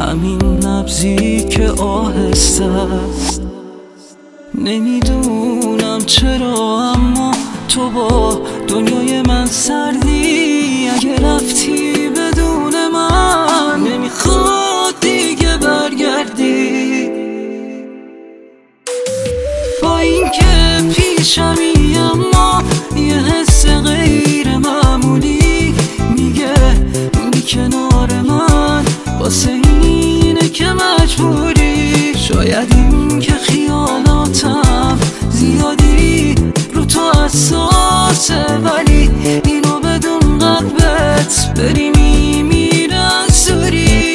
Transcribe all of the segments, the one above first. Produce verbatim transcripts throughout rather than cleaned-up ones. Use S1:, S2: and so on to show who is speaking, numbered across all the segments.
S1: همین نبضی که آهسته است. نمیدونم چرا اما تو با دنیای من سردی. اگه رفتی بدون من نمیخواد دیگه برگردی. با اینکه پیشمی اما یه حس غیر معمولی میگه بی کنار من واسه اینه که مجبوری. شاید این که خیالاتم زیادی رو تو اساسه، ولی اینو بدون قلبت بری میمیره از دوری.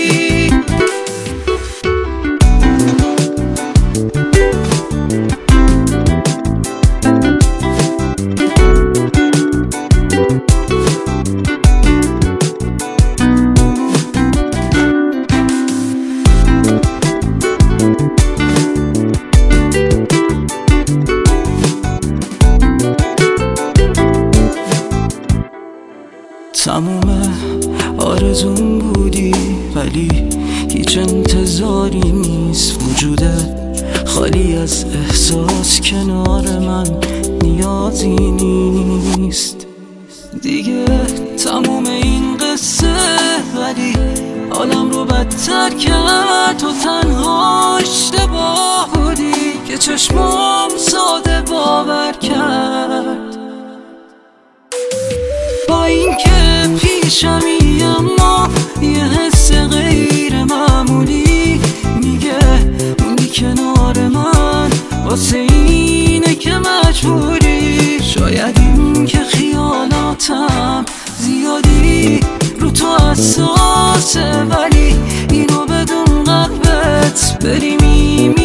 S1: تموم آرزون بودی ولی هیچ انتظاری نیست. وجودت خالی از احساس کنار من نیازی نیست. دیگه تموم این قصه ولی حالم رو بدتر کرد. تو تنها اشتباه بودی که چشمام ساده باور کرد. با اینکه پیشمی اما یه حس غیر معمولی میگه موندی کنار من واسه اینه که مجبوری. شاید این که خیالاتم زیادی رو تو اساسه، ولی اینو بدون قلبت بری میمیری.